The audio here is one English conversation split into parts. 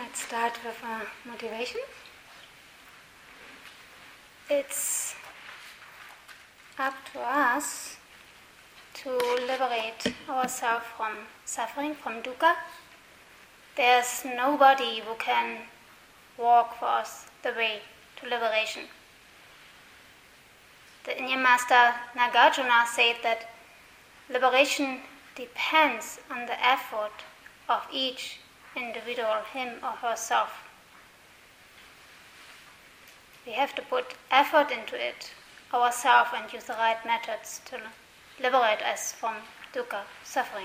Let's start with motivation. It's up to us to liberate ourselves from suffering, from dukkha. There's nobody who can walk for us the way to liberation. The Indian master Nagarjuna said that liberation depends on the effort of each individual, him or herself. We have to put effort into it ourselves and use the right methods to liberate us from dukkha, suffering.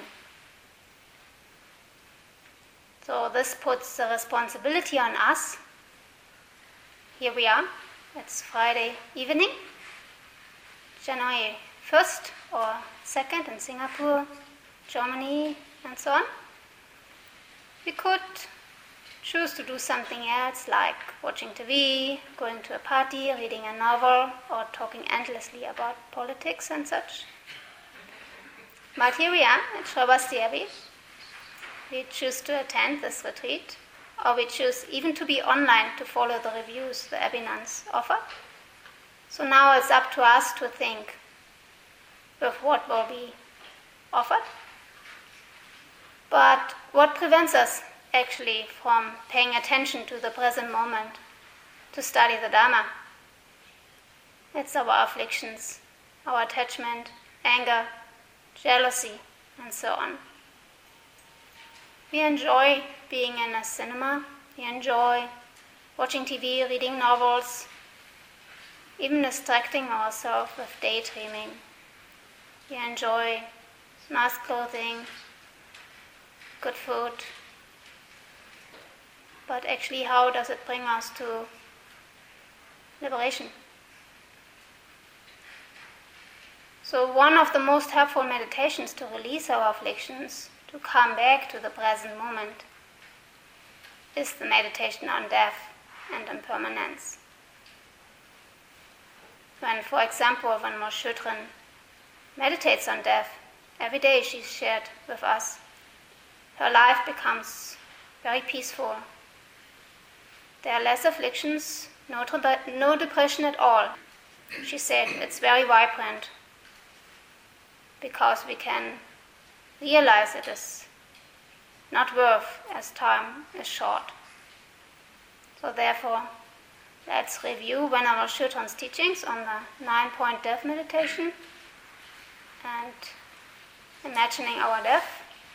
So this puts the responsibility on us. Here we are, it's Friday evening, January 1st or 2nd in Singapore, Germany, and so on. We could choose to do something else, like watching TV, going to a party, reading a novel, or talking endlessly about politics and such. But here we are at Shravasti Abbey. We choose to attend this retreat, or we choose even to be online to follow the reviews the Abbey nuns offer. So now it's up to us to think with what will be offered. But what prevents us actually from paying attention to the present moment, to study the Dharma? It's our afflictions, our attachment, anger, jealousy, and so on. We enjoy being in a cinema, we enjoy watching TV, reading novels, even distracting ourselves with daydreaming. We enjoy nice clothing, good food. But actually, how does it bring us to liberation? So one of the most helpful meditations to release our afflictions, to come back to the present moment, is the meditation on death and impermanence. When, for example, when Moshe Shudrin meditates on death, every day she's shared with us, her life becomes very peaceful. There are less afflictions, no depression at all. She said it's very vibrant because we can realize it is not worth as time is short. So therefore, let's review Venerable Shudrin's teachings on the 9-point death meditation and imagining our death.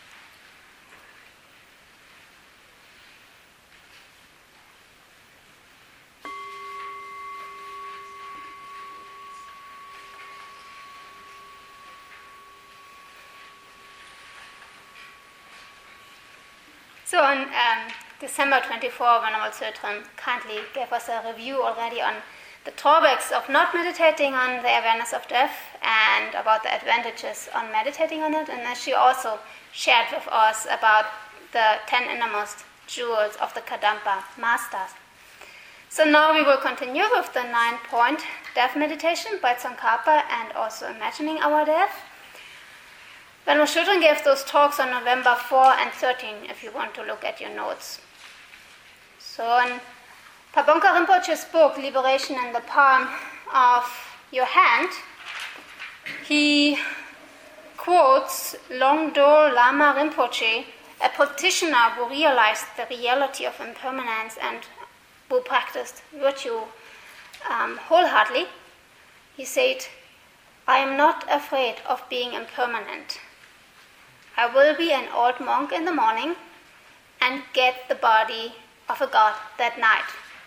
So on December 24, Venerable Shudrin kindly gave us a review already on the drawbacks of not meditating on the awareness of death and about the advantages on meditating on it. And then she also shared with us about the 10 innermost jewels of the Kadampa masters. So now we will continue with the 9-point death meditation by Tsongkhapa and also imagining our death. Venerable Shudrin gave those talks on November 4 and 13, if you want to look at your notes. So in Pabongka Rinpoche's book, Liberation in the Palm of Your Hand, he quotes Longdo Lama Rinpoche, a practitioner who realized the reality of impermanence and who practiced virtue wholeheartedly. He said, "I am not afraid of being impermanent. I will be an old monk in the morning and get the body of a god that night."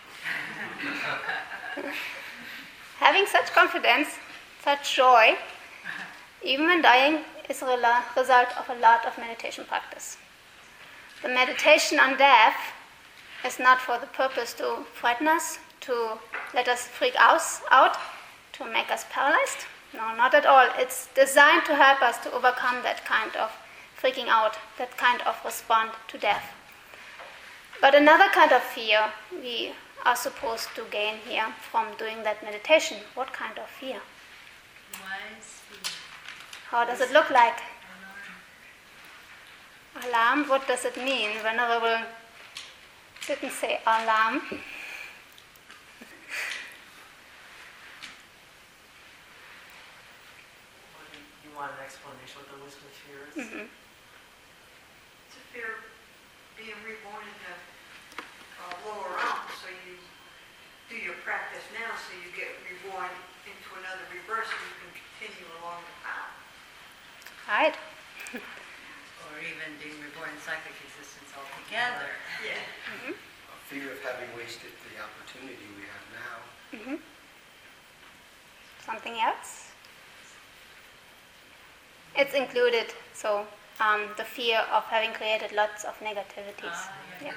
Having such confidence, such joy, even when dying, is a result of a lot of meditation practice. The meditation on death is not for the purpose to frighten us, to let us freak out, to make us paralyzed. No, not at all. It's designed to help us to overcome that kind of freaking out, that kind of response to death. But another kind of fear we are supposed to gain here from doing that meditation. What kind of fear? Wise fear. How does it look like? Alarm, what does it mean? Venerable Didn't say alarm. You want an explanation what the wisdom fear is? Mm-hmm. It's a fear of being reborn in the lower realm, so you do your practice now, so you get reborn into another rebirth, so you can continue along the path. Right. Or even being reborn in psychic existence altogether. Yeah. Mm-hmm. A fear of having wasted the opportunity we have now. Mm-hmm. Something else? It's included, so the fear of having created lots of negativities. Yeah.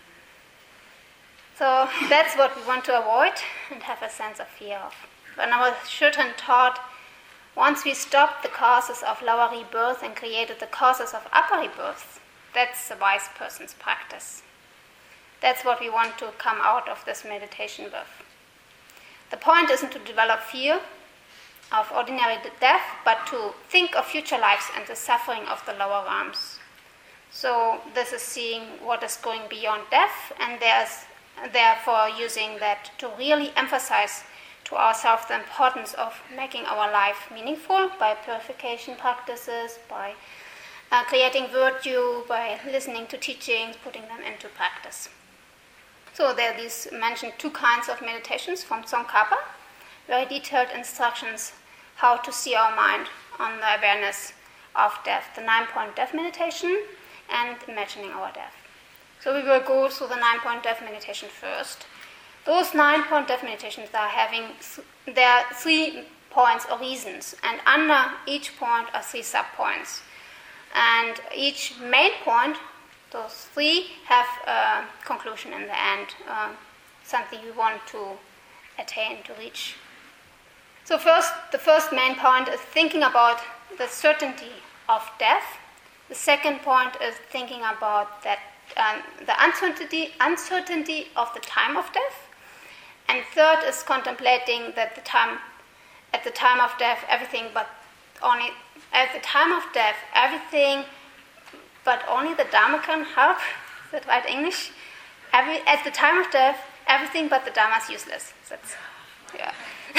So that's what we want to avoid and have a sense of fear of. When our Shurten taught, once we stopped the causes of lower rebirth and created the causes of upper rebirth, that's the wise person's practice. That's what we want to come out of this meditation with. The point isn't to develop fear of ordinary death, but to think of future lives and the suffering of the lower realms. So this is seeing what is going beyond death, and therefore using that to really emphasize to ourselves the importance of making our life meaningful by purification practices, by creating virtue, by listening to teachings, putting them into practice. So there are these mentioned 2 kinds of meditations from Tsongkhapa, very detailed instructions how to see our mind on the awareness of death, the 9-point death meditation and imagining our death. So we will go through the 9-point death meditation first. Those 9-point death meditations there are 3 points or reasons, and under each point are 3 sub-points. And each main point, those 3, have a conclusion in the end, something we want to attain, to reach. So the first main point is thinking about the certainty of death. The second point is thinking about that the uncertainty of the time of death. And third is contemplating that at the time of death, everything but only the Dharma can help. Is that right English? At the time of death, everything but the Dharma is useless. Yeah.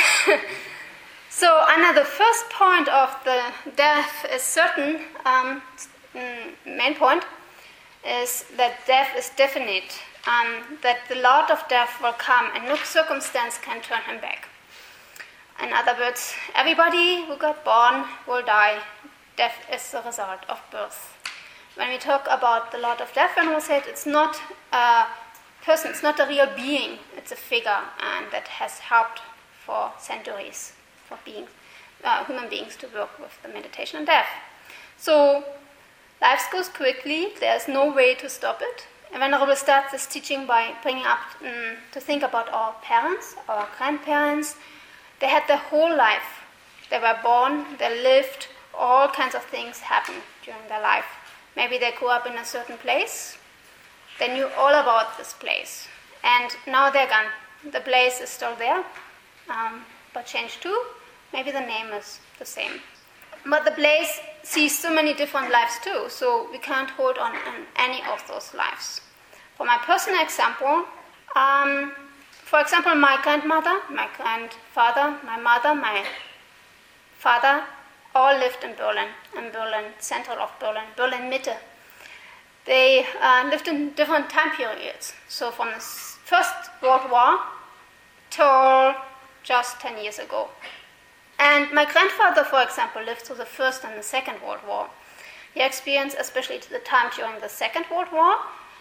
So under the first point of the death is certain, main point is that death is definite, that the Lord of death will come and no circumstance can turn him back. In other words, everybody who got born will die. Death is the result of birth. When we talk about the Lord of Death, when we say it's not a person, it's not a real being, it's a figure, and that has helped for centuries for human beings to work with the meditation on death. So life goes quickly, there's no way to stop it. And Venerable starts this teaching by bringing up to think about our parents, our grandparents. They had their whole life. They were born, they lived, all kinds of things happened during their life. Maybe they grew up in a certain place. They knew all about this place. And now they're gone. The place is still there, but changed too. Maybe the name is the same. But the place sees so many different lives too, so we can't hold on in any of those lives. For my personal example, for example, my grandmother, my grandfather, my mother, my father, all lived in Berlin, central of Berlin, Berlin Mitte. They lived in different time periods. So from the First World War till just 10 years ago. And my grandfather, for example, lived through the First and the Second World War. He experienced especially the time during the Second World War.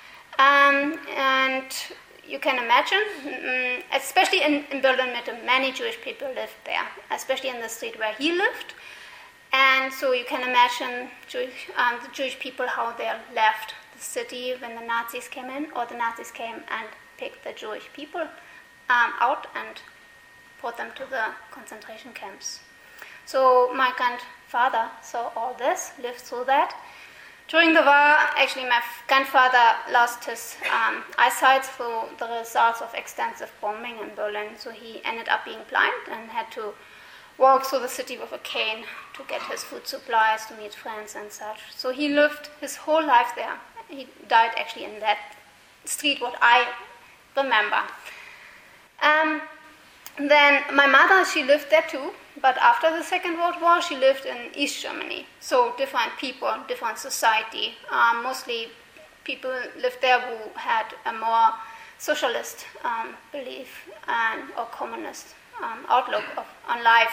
And you can imagine, especially in Berlin Mitte, many Jewish people lived there, especially in the street where he lived. And so you can imagine the Jewish people, how they left the city when the Nazis came in, or the Nazis came and picked the Jewish people out and brought them to the concentration camps. So my grandfather saw all this, lived through that. During the war, actually my grandfather lost his eyesight through the results of extensive bombing in Berlin, so he ended up being blind and had to walk through the city with a cane to get his food supplies, to meet friends and such. So he lived his whole life there. He died actually in that street what I remember. Then my mother, she lived there too, but after the Second World War, she lived in East Germany. So different people, different society. Mostly people lived there who had a more socialist belief or communist outlook on life.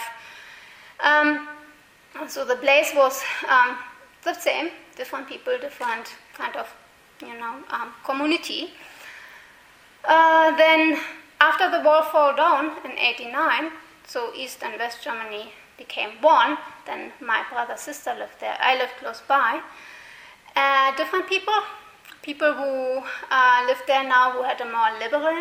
So the place was the same, different people, different kind of, community. Then after the wall fell down in 1989, so East and West Germany became one, then my brother and sister lived there. I lived close by. Different people who live there now who had a more liberal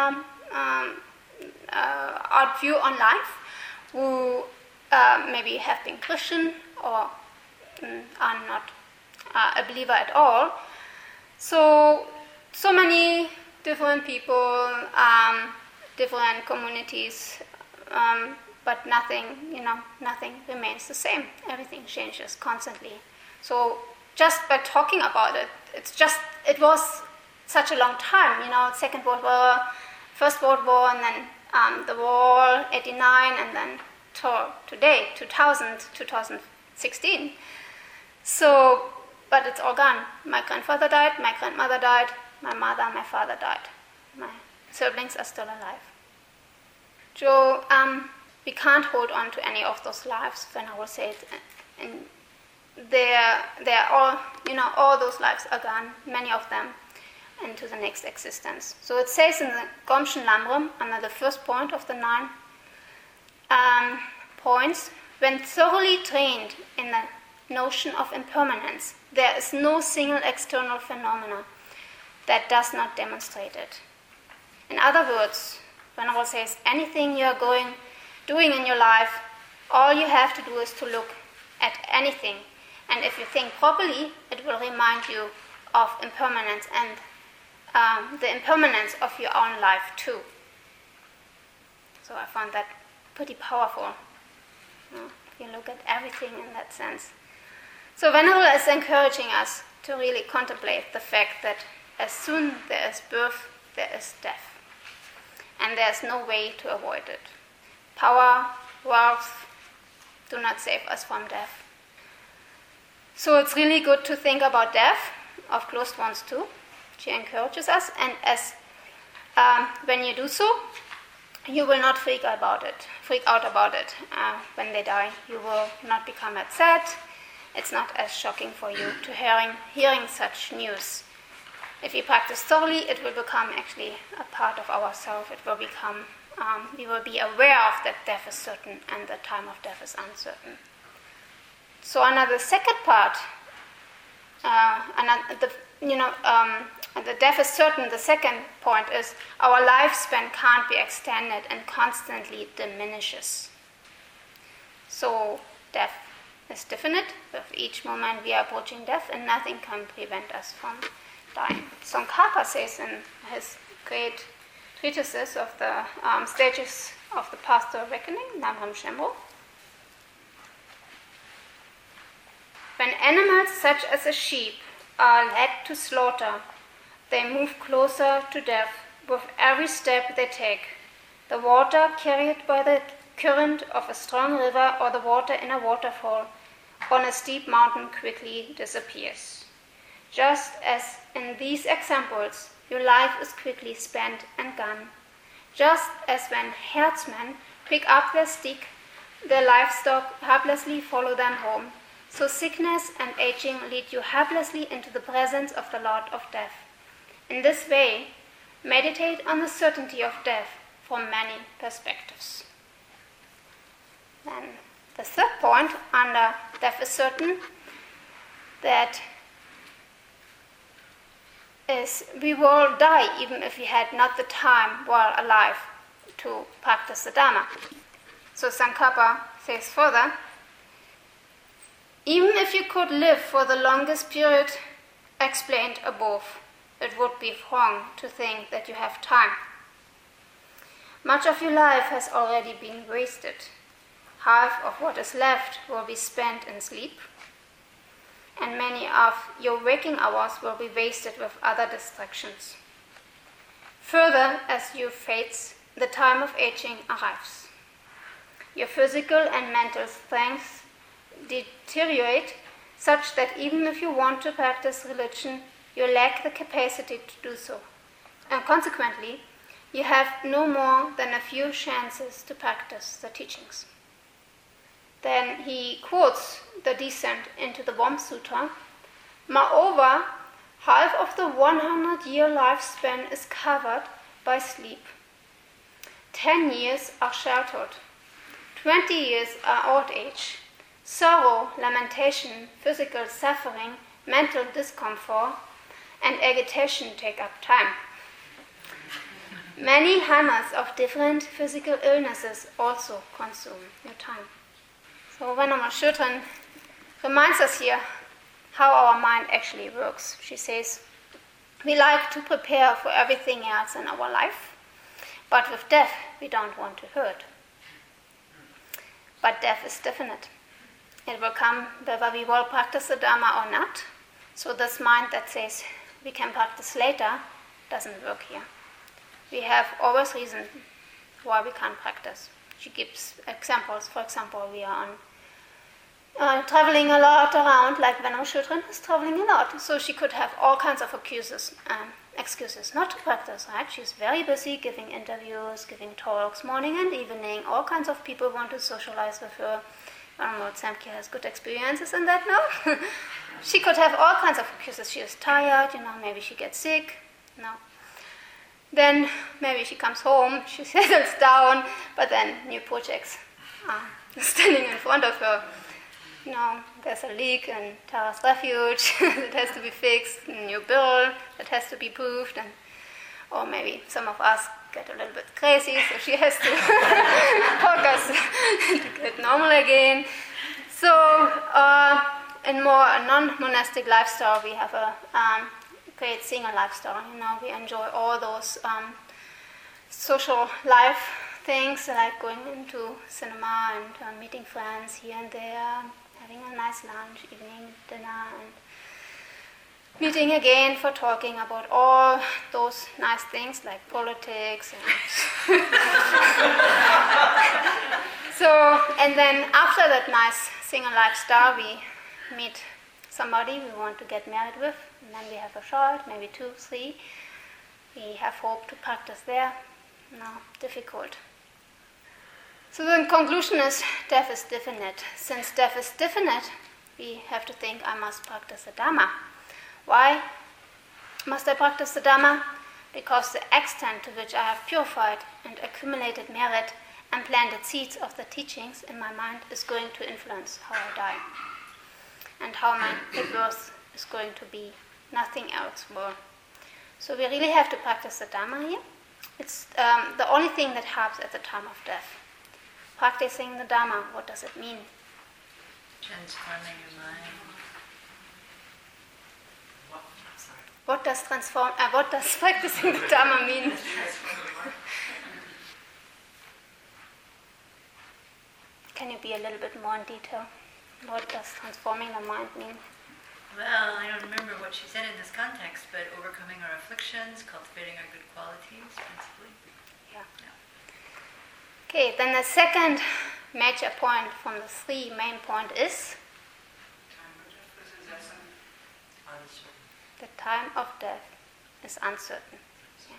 art view on life, who maybe have been Christian or are not a believer at all. So many different people, different communities, but nothing remains the same. Everything changes constantly. So just by talking about it, it was such a long time, Second World War, First World War, and then the war, 89, and then today, 2016. So, but it's all gone. My grandfather died, my grandmother died, my mother, my father died. My siblings are still alive. So we can't hold on to any of those lives, when I will say it. And they're all, all those lives are gone, many of them, into the next existence. So it says in the Gomschen Lamrim, under the first point of the 9 points, when thoroughly trained in the notion of impermanence, there is no single external phenomena that does not demonstrate it. In other words, Venerable says, anything you are doing in your life, all you have to do is to look at anything. And if you think properly, it will remind you of impermanence and the impermanence of your own life too. So I found that pretty powerful. If you look at everything in that sense. So Venerable is encouraging us to really contemplate the fact that as soon there is birth, there is death. And there's no way to avoid it. Power, wealth do not save us from death. So it's really good to think about death, of close ones too. She encourages us, and as when you do so, you will not freak out about it. When they die, you will not become upset. It's not as shocking for you to hearing such news. If we practice thoroughly, it will become actually a part of ourselves. It will become, we will be aware of that death is certain and the time of death is uncertain. So another second part, the death is certain. The second point is our lifespan can't be extended and constantly diminishes. So death is definite. With each moment we are approaching death, and nothing can prevent us from dying. Tsongkhapa says in his great treatises of the stages of the path to awakening, Namram Shenpo, when animals such as a sheep are led to slaughter, they move closer to death with every step they take. The water carried by the current of a strong river or the water in a waterfall on a steep mountain quickly disappears. Just as in these examples, your life is quickly spent and gone. Just as when herdsmen pick up their stick, their livestock helplessly follow them home, so sickness and aging lead you helplessly into the presence of the Lord of Death. In this way, meditate on the certainty of death from many perspectives. Then the third point under death is certain, that is we will die even if we had not the time while alive to practice the Dharma. So Tsongkhapa says further, even if you could live for the longest period explained above, it would be wrong to think that you have time. Much of your life has already been wasted. Half of what is left will be spent in sleep, and many of your waking hours will be wasted with other distractions. Further, as you fades, the time of aging arrives. Your physical and mental strength deteriorate such that even if you want to practice religion, you lack the capacity to do so. And consequently, you have no more than a few chances to practice the teachings. Then he quotes the Descent into the Bomb Sutra. Moreover, half of the 100-year lifespan is covered by sleep. 10 years are sheltered. 20 years are old age. Sorrow, lamentation, physical suffering, mental discomfort, and agitation take up time. Many hammers of different physical illnesses also consume your time. So Venerable Shutran reminds us here how our mind actually works. She says, we like to prepare for everything else in our life, but with death we don't want to hurt. But death is definite. It will come whether we will practice the Dharma or not. So this mind that says we can practice later doesn't work here. We have always reason why we can't practice. She gives examples. For example, we are on traveling a lot around, like Venerable Shutran is traveling a lot. So she could have all kinds of excuses not to practice, right? She's very busy giving interviews, giving talks, morning and evening. All kinds of people want to socialize with her. Venerable Samkhya has good experiences in that now. She could have all kinds of excuses. She is tired, maybe she gets sick. No. Then maybe she comes home, she settles down, but then new projects are standing in front of her. There's a leak in Tara's refuge that has to be fixed, a new bill that has to be proved, or maybe some of us get a little bit crazy, so she has to focus to get normal again. So in more a non-monastic lifestyle, we have a great single lifestyle. We enjoy all those social life things, like going into cinema and meeting friends here and there, having a nice lunch, evening dinner, and meeting again for talking about all those nice things like politics. And then after that nice single lifestyle, we meet somebody we want to get married with, and then we have a child, maybe 2, 3. We have hope to practice there. No, difficult. So the conclusion is death is definite. Since death is definite, we have to think I must practice the Dhamma. Why must I practice the Dhamma? Because the extent to which I have purified and accumulated merit and planted seeds of the teachings in my mind is going to influence how I die, and how my rebirth is going to be. Nothing else more. So we really have to practice the Dhamma here. It's the only thing that helps at the time of death. Practicing the Dhamma, what does it mean? Transforming your mind. What does practicing the Dhamma mean? Can you be a little bit more in detail? What does transforming the mind mean? Well, I don't remember what she said in this context, but overcoming our afflictions, cultivating our good qualities, principally. Yeah. Okay, then the second major point from the 3 main points is the time of death is uncertain. Yeah.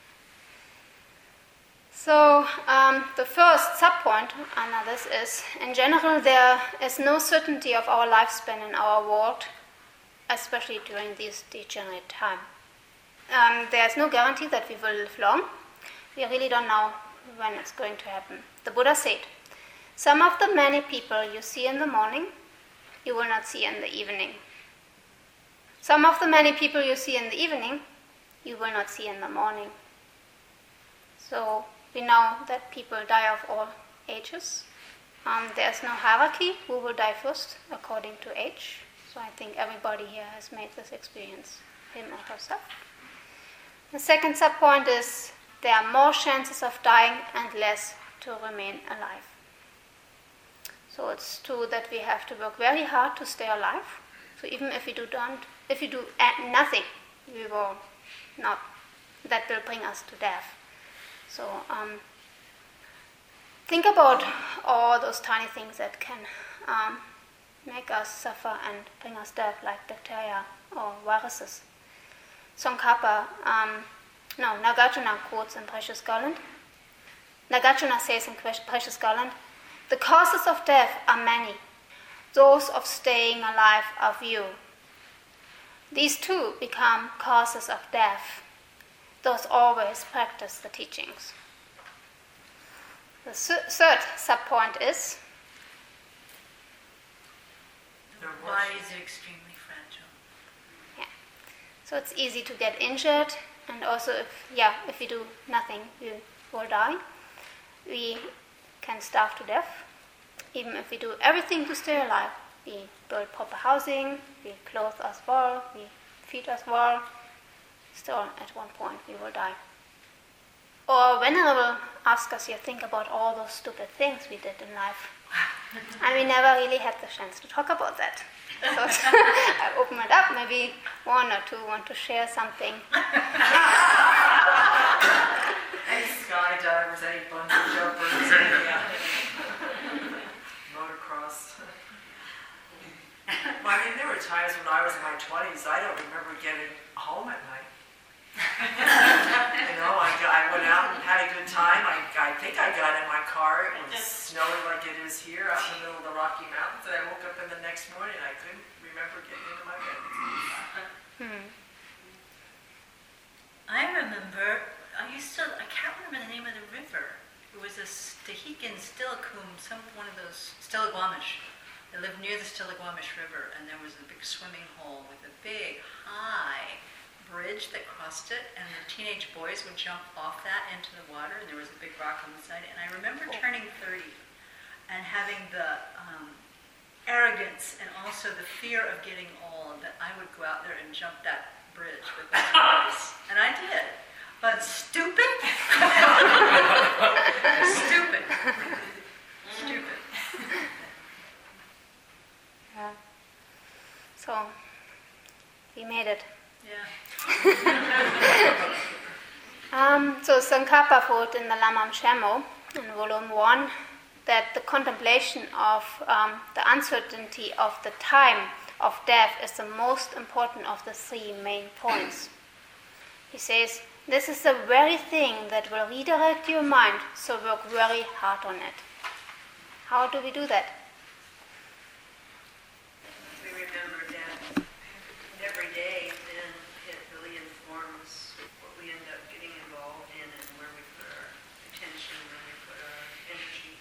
So the first sub-point under this is, in general, there is no certainty of our lifespan in our world, especially during this degenerate time. There is no guarantee that we will live long. We really don't know when it's going to happen. The Buddha said, some of the many people you see in the morning, you will not see in the evening. Some of the many people you see in the evening, you will not see in the morning. So we know that people die of all ages. There's no hierarchy who will die first according to age. So I think everybody here has made this experience, him or herself. The second sub-point is there are more chances of dying and less to remain alive. So it's true that we have to work very hard to stay alive. So even if we do nothing, we will not that will bring us to death. So think about all those tiny things that can make us suffer and bring us death, like bacteria or viruses. Tsongkhapa, Nagarjuna quotes in Precious Garland. Nagarjuna says in Precious Garland, "The causes of death are many. Those of staying alive are few. These too become causes of death. Those always practice the teachings." The third subpoint is The bodies are extremely fragile. so it's easy to get injured, and also if we do nothing, we will die. We can starve to death. Even if we do everything to stay alive, we build proper housing, we clothe us well, we feed us well, still at one point we will die. Or Venerable asks us here, think about all those stupid things we did in life. And we never really had the chance to talk about that. So I open it up, maybe one or two want to share something. Any skydivers, any bungee jumpers, any motocross. Well, I mean, there were times when I was in my 20s, I don't remember getting home at night. You know, I went out and had a good time. I think I got in my car. It was snowing like it is here out in the middle of the Rocky Mountains. And I woke up in the next morning and I couldn't remember getting into my bed. I remember, I can't remember the name of the river. It was a Stehekin Stillakum, one of those, Stillaguamish. I lived near the Stillaguamish River, and there was a big swimming hole with a big, high bridge that crossed it, and the teenage boys would jump off that into the water, and there was a big rock on the side. And I remember turning 30 and having the arrogance and also the fear of getting old that I would go out there and jump that bridge with my boys. And I did. But stupid? Stupid. Stupid. Yeah. So we made it. Yeah. So Tsongkhapa wrote in the Lamam Shammo in volume 1 that the contemplation of the uncertainty of the time of death is the most important of the three main points. He says, this is the very thing that will redirect your mind, so work very hard on it. How do we do that? We remember that every day, then it really informs what we end up getting involved in and where we put our attention, where we put our energy.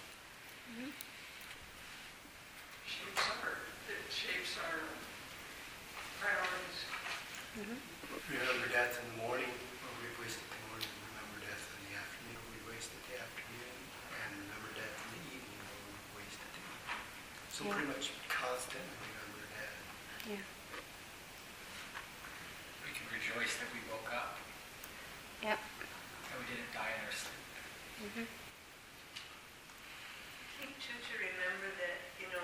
It shapes our priorities. Remember death in the morning, or we wasted the morning. Remember death in the afternoon, we wasted the afternoon. And remember death in the evening, or we wasted the evening. So pretty much constant remember death. Yeah. We can rejoice that we woke up. Yep. That we didn't die in our sleep. Mm-hmm. I think too to remember that,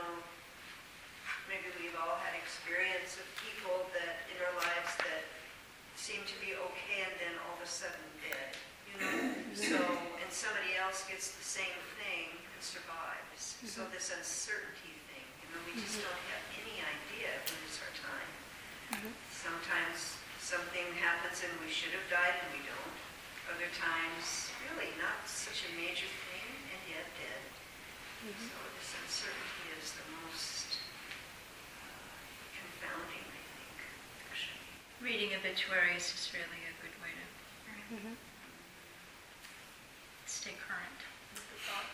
maybe we've all had experience of people that in our lives that seem to be okay and then all of a sudden dead, So, and somebody else gets the same thing and survives. So this uncertainty thing, we just don't have any idea when it's our time. Sometimes something happens and we should have died and we don't. Other times, really not such a major thing and yet dead. So this uncertainty is the most confounding, I think, actually. Reading obituaries is really a good way to stay current with the thought.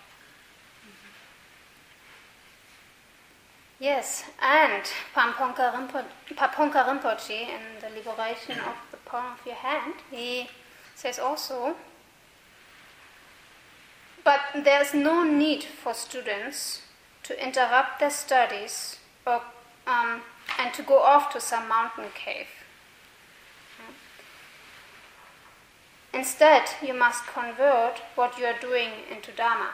Yes, and Pamponka Rinpoche in The Liberation of the Palm of Your Hand, he says also, but there's no need for students to interrupt their studies or, and to go off to some mountain cave. Instead, you must convert what you are doing into Dharma.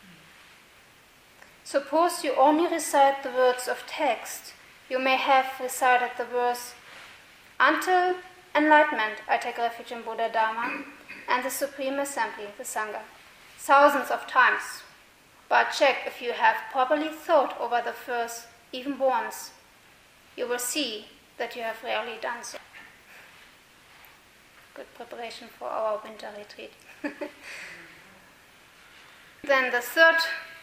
Suppose you only recite the words of text, you may have recited the verse, until enlightenment, I take refuge in Buddha Dharma and the Supreme Assembly, the Sangha, thousands of times. But check if you have properly thought over the verse even once. You will see that you have rarely done so. Good preparation for our winter retreat. Then the third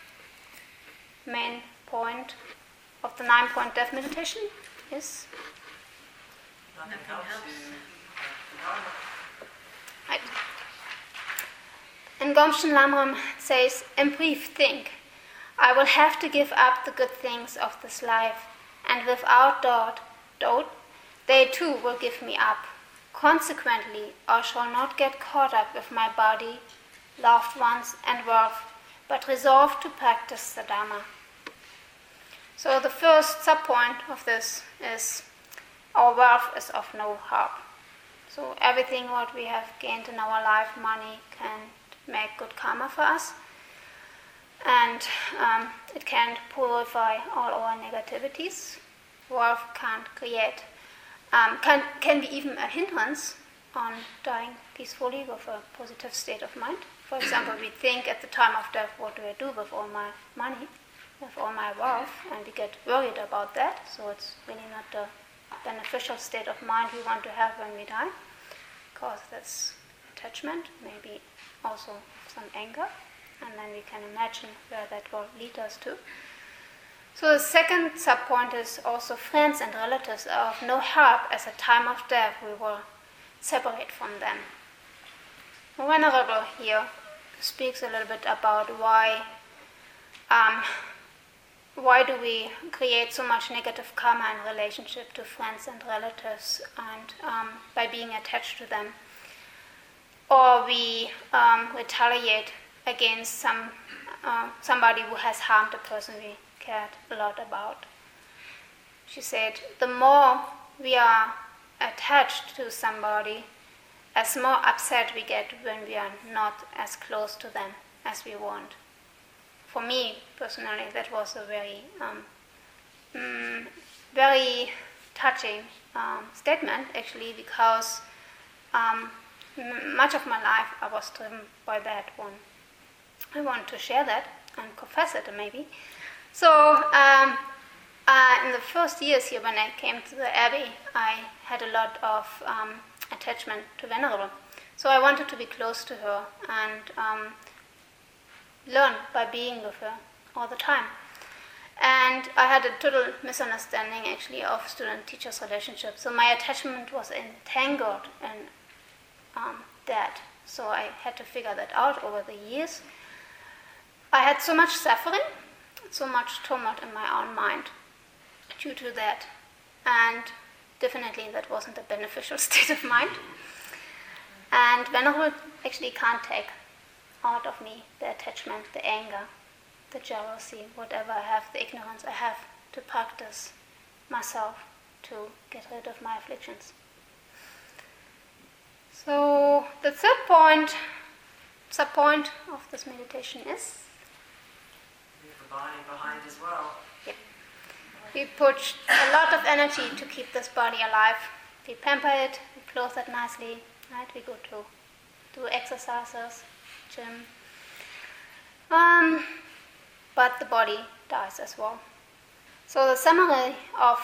main point of the 9-point death meditation is Nothing helps you. right. And Gomshen Lamrim says, in brief, think, I will have to give up the good things of this life, and without doubt, they too will give me up. Consequently, I shall not get caught up with my body, loved ones, and wealth, but resolve to practice the Dhamma. So the first subpoint of this is our wealth is of no help. So everything what we have gained in our life, money, can make good karma for us, and it can purify all our negativities. Wealth can't create, can be even a hindrance on dying peacefully with a positive state of mind. For example, we think at the time of death, what do I do with all my money, with all my wealth, and we get worried about that. So it's really not the beneficial state of mind we want to have when we die, because that's attachment, maybe also some anger, and then we can imagine where that will lead us to. So the second subpoint is also friends and relatives are of no help, as at time of death we will separate from them. The Venerable here speaks a little bit about why do we create so much negative karma in relationship to friends and relatives, and by being attached to them, or we retaliate against somebody who has harmed a person we cared a lot about. She said, the more we are attached to somebody, as more upset we get when we are not as close to them as we want. For me, personally, that was a very touching statement, actually, because much of my life I was driven by that one. I want to share that and confess it, maybe. So, in the first years here, when I came to the Abbey, I had a lot of attachment to Venerable. So I wanted to be close to her and learn by being with her all the time. And I had a total misunderstanding, actually, of student-teacher's relationship. So my attachment was entangled in that. So I had to figure that out over the years. I had so much suffering, so much tumult in my own mind due to that. And definitely that wasn't a beneficial state of mind. And Venerable actually can't take out of me the attachment, the anger, the jealousy, whatever I have, the ignorance I have to practice myself to get rid of my afflictions. So the third subpoint of this meditation is Leave the body behind as well. we put a lot of energy to keep this body alive. We pamper it, we clothe it nicely, right? We go to do exercises, gym. But the body dies as well. So the summary of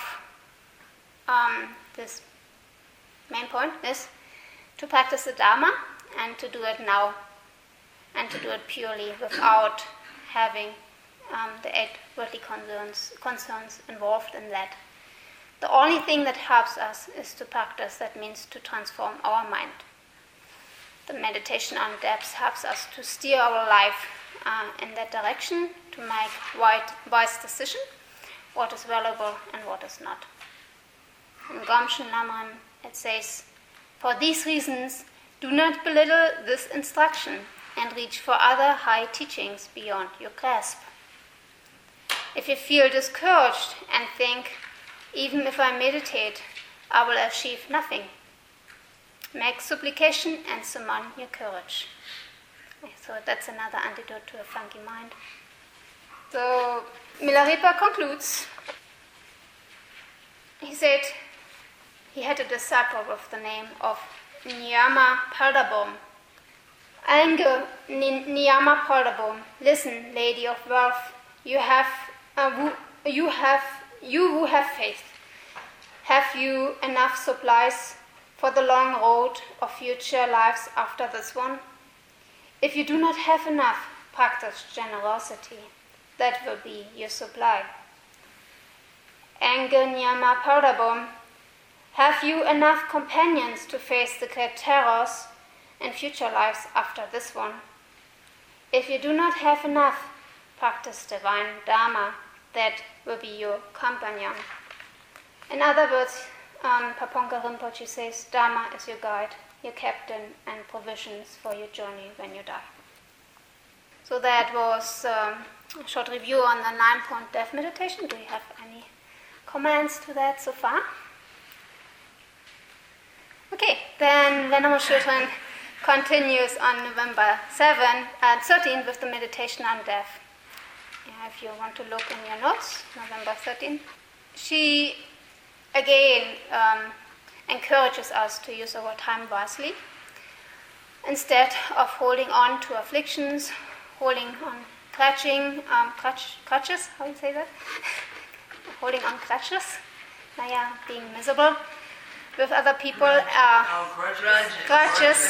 this main point is to practice the Dharma and to do it now, and to do it purely without having the 8 worldly concerns involved in that. The only thing that helps us is to practice. That means to transform our mind. The meditation on depth helps us to steer our life in that direction, to make wise decision, what is valuable and what is not. In Gomshen Lamrim it says, for these reasons, do not belittle this instruction and reach for other high teachings beyond your grasp. If you feel discouraged and think, even if I meditate, I will achieve nothing, make supplication and summon your courage. So that's another antidote to a funky mind. So Milarepa concludes. He said, he had a disciple with the name of Nyama Paldabom. Ange Nyama Paldabom, listen, lady of wealth, you who have faith. Have you enough supplies for the long road of future lives after this one? If you do not have enough, practice generosity. That will be your supply. Ange Nyama Paldabom, have you enough companions to face the great terrors and future lives after this one? If you do not have enough, practice divine Dharma. That will be your companion. In other words, Paponka Rinpoche says, Dharma is your guide, your captain, and provisions for your journey when you die. So that was a short review on the 9-point death meditation. Do you have any comments to that so far? Okay, then Venerable Sjötron continues on November 13 with the meditation on death. Yeah, if you want to look in your notes, November 13. She again encourages us to use our time wisely. Instead of holding on to afflictions, holding on crutches, how do you say that? Holding on crutches, being miserable with other people. Grudges.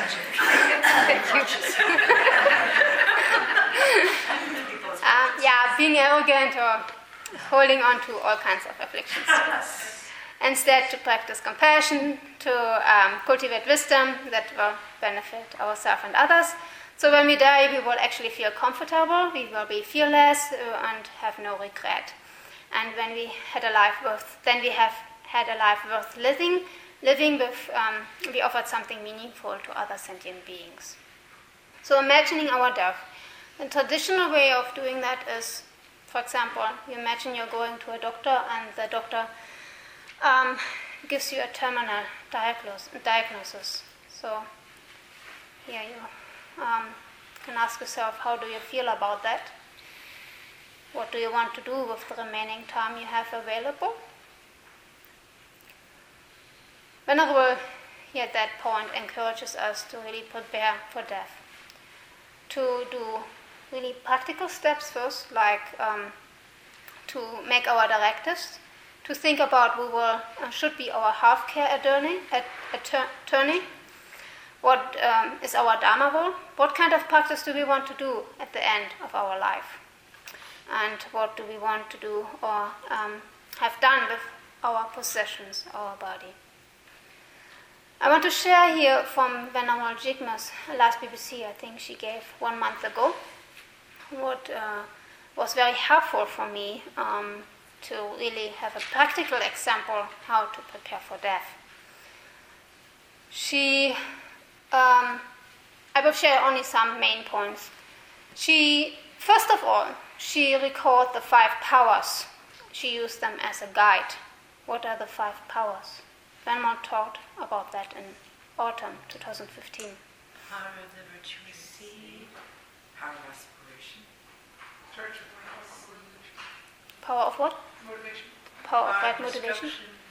Being arrogant or holding on to all kinds of afflictions. Instead, to practice compassion, to cultivate wisdom that will benefit ourselves and others. So when we die, we will actually feel comfortable, we will be fearless and have no regret. And when we had a life worth, then we have had a life worth living with, we offered something meaningful to other sentient beings. So imagining our death. The traditional way of doing that is, for example, you imagine you're going to a doctor and the doctor gives you a terminal diagnosis. So here you can ask yourself, how do you feel about that? What do you want to do with the remaining time you have available? Venerable, here at that point, encourages us to really prepare for death. To do really practical steps first, like to make our directives, to think about who should be our healthcare attorney, what is our Dharma role, what kind of practice do we want to do at the end of our life, and what do we want to do or have done with our possessions, our body. I want to share here from Venerable Jigme's last BBC, I think she gave 1 month ago, what was very helpful for me to really have a practical example how to prepare for death. I will share only some main points. First of all, she recalled the 5 powers. She used them as a guide. What are the 5 powers? Venerable talked about that in autumn 2015. Power of the virtuous seed, power of aspiration. Power of what? Motivation. Power of right motivation?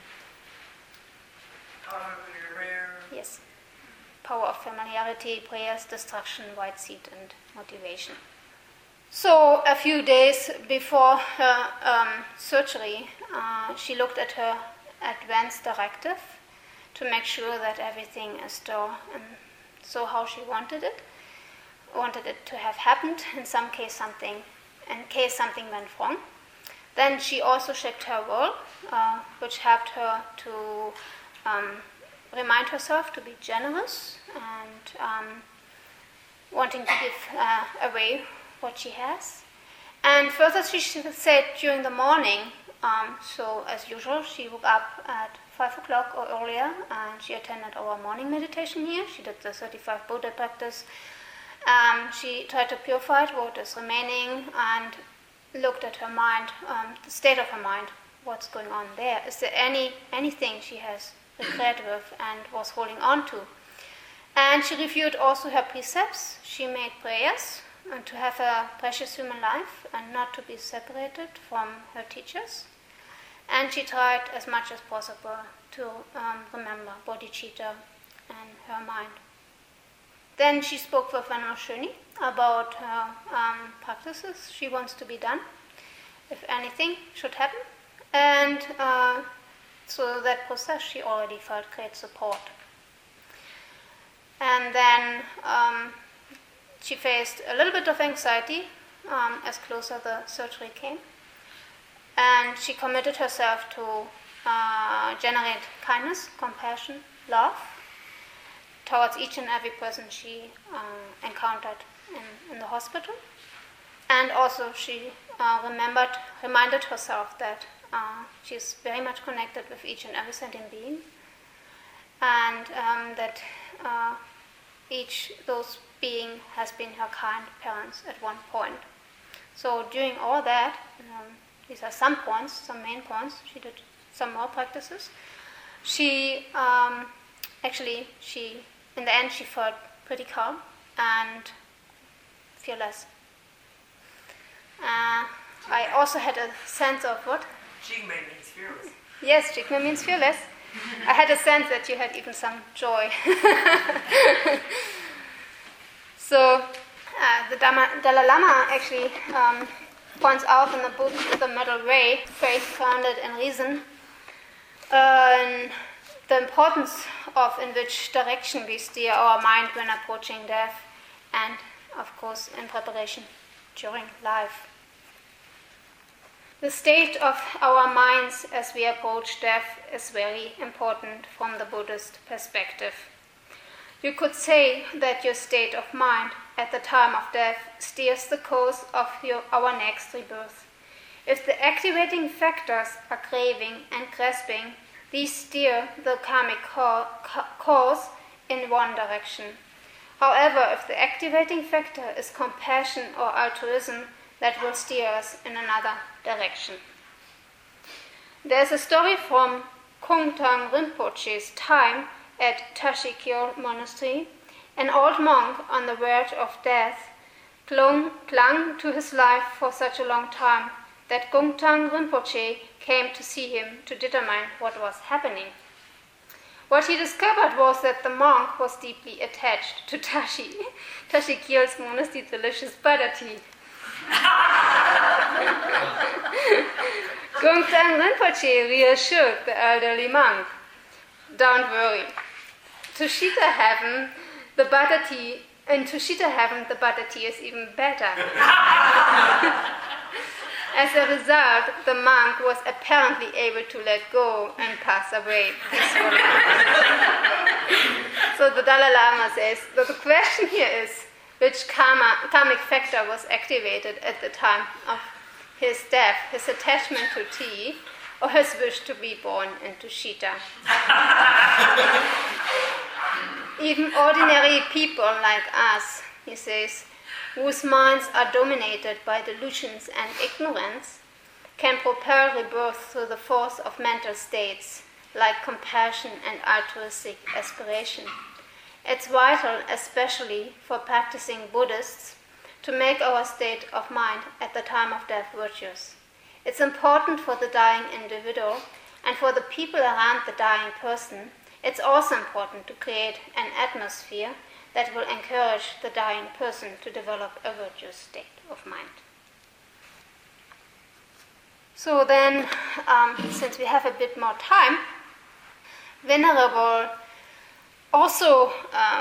Power of prayer. Yes. Power of familiarity, prayers, destruction, white seed, and motivation. So a few days before her surgery, she looked at her advance directive to make sure that everything is still so how she wanted it to have happened in case something went wrong. Then she also checked her will, which helped her to remind herself to be generous and wanting to give away what she has. And further, she said during the morning, so as usual, she woke up at 5 o'clock or earlier, and she attended our morning meditation here. She did the 35 Buddha practice. She tried to purify what is remaining and looked at her mind, the state of her mind, what's going on there. Is there anything she has regret with and was holding on to? And she reviewed also her precepts. She made prayers and to have a precious human life and not to be separated from her teachers. And she tried as much as possible to remember bodhicitta and her mind. Then she spoke with Venerable Shöni about her practices she wants to be done, if anything should happen. And so that process she already felt great support. And then she faced a little bit of anxiety as closer the surgery came. And she committed herself to generate kindness, compassion, love towards each and every person she encountered in the hospital. And also she reminded herself that she's very much connected with each and every sentient being, and that those being has been her kind parents at one point. So during all that, these are some points, some main points. She did some more practices. She in the end, she felt pretty calm and fearless. I also had a sense of what? Jigme means fearless. Yes, Jigme means fearless. I had a sense that you had even some joy. So the Dalai Lama actually points out in the book The Middle Way, Faith Founded in Reason, the importance of in which direction we steer our mind when approaching death, and of course in preparation during life. The state of our minds as we approach death is very important from the Buddhist perspective. You could say that your state of mind at the time of death steers the course of our next rebirth. If the activating factors are craving and grasping, these steer the karmic course in one direction. However, if the activating factor is compassion or altruism, that will steer us in another direction. There's a story from Kongtang Rinpoche's time at Tashi-Kyol Monastery. An old monk on the verge of death clung to his life for such a long time that Kongtang Rinpoche came to see him to determine what was happening. What he discovered was that the monk was deeply attached to Tashi-Kyol's monastery's delicious butter tea. Kongtang Rinpoche reassured the elderly monk, "Don't worry. In Tushita heaven, the butter tea is even better." As a result, the monk was apparently able to let go and pass away peacefully. So the Dalai Lama says that the question here is which karmic factor was activated at the time of his death, his attachment to tea, or his wish to be born in Tushita. Even ordinary people like us, he says, whose minds are dominated by delusions and ignorance, can propel rebirth through the force of mental states like compassion and altruistic aspiration. It's vital, especially for practicing Buddhists, to make our state of mind at the time of death virtuous. It's important for the dying individual and for the people around the dying person. It's also important to create an atmosphere that will encourage the dying person to develop a virtuous state of mind. So then, since we have a bit more time, Venerable also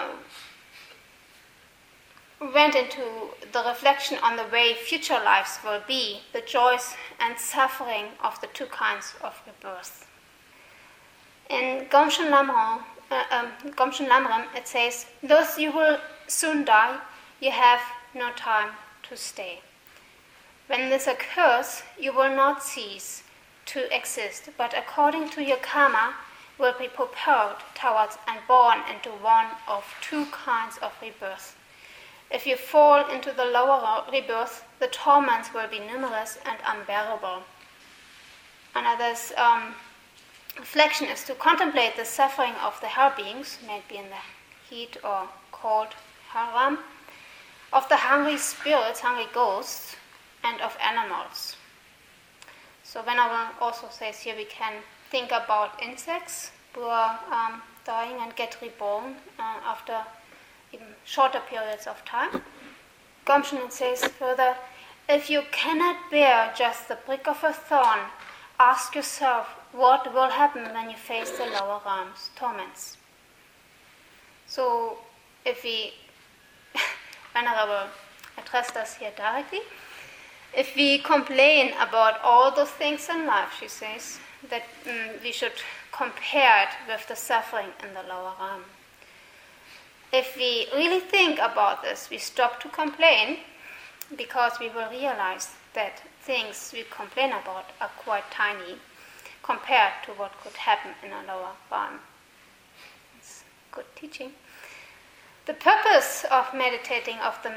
went into the reflection on the way future lives will be, the joys and suffering of the two kinds of rebirth. In Gomshen Lamrim, it says, "Thus you will soon die, you have no time to stay. When this occurs, you will not cease to exist, but according to your karma, will be propelled towards and born into one of two kinds of rebirth. If you fall into the lower rebirth, the torments will be numerous and unbearable." Another's reflection is to contemplate the suffering of the hell beings, maybe in the heat or cold haram, of the hungry spirits, hungry ghosts, and of animals. So Venerable also says here we can think about insects who are dying and get reborn after even shorter periods of time. Gomshin says further, if you cannot bear just the prick of a thorn, ask yourself what will happen when you face the lower realms' torments. So, if we, Venerable addressed us here directly, if we complain about all those things in life, she says, that we should compare it with the suffering in the lower realm. If we really think about this, we stop to complain, because we will realize that things we complain about are quite tiny compared to what could happen in a lower realm. It's good teaching. The purpose of meditating of the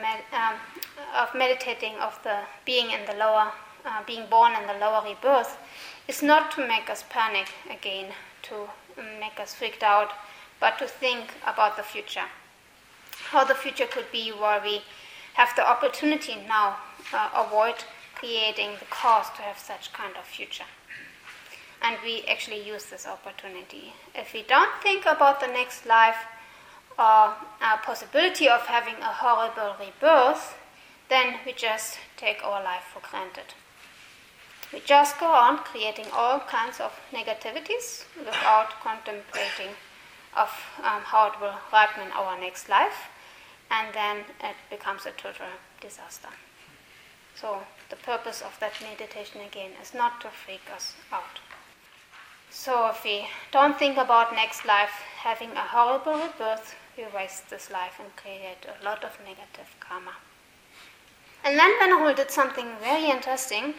being in the lower, being born in the lower rebirth, is not to make us panic again, to make us freaked out, but to think about the future. How the future could be while we have the opportunity now avoid creating the cause to have such kind of future. And we actually use this opportunity. If we don't think about the next life or a possibility of having a horrible rebirth, then we just take our life for granted. We just go on creating all kinds of negativities without contemplating of how it will ripen in our next life, and then it becomes a total disaster. So the purpose of that meditation again is not to freak us out. So if we don't think about next life having a horrible rebirth, we waste this life and create a lot of negative karma. And then Venerable did something very interesting,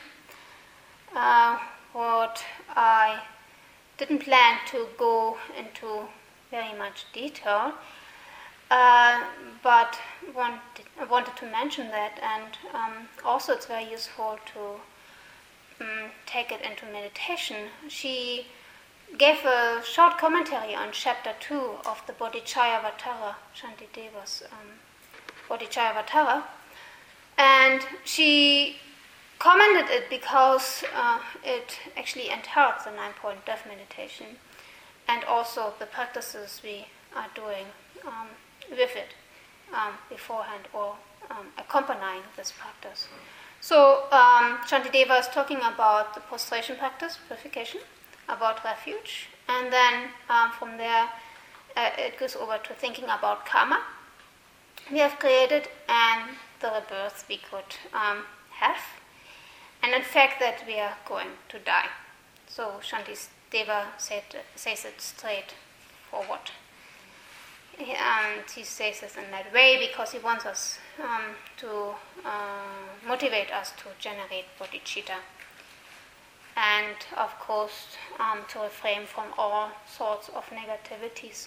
what I didn't plan to go into very much detail, but wanted to mention that, and also it's very useful to take it into meditation. She gave a short commentary on chapter 2 of the Bodhicayavatara, Shantideva's Bodhicayavatara, and she commented it because it actually entails the 9-point death meditation and also the practices we are doing with it beforehand or accompanying this practice. So Shantideva is talking about the prostration practice, purification, about refuge, and then from there it goes over to thinking about karma we have created and the rebirth we could have, and in fact that we are going to die. So Shantideva says it straightforward. And he says this in that way because he wants us to motivate us to generate bodhicitta. And of course to refrain from all sorts of negativities.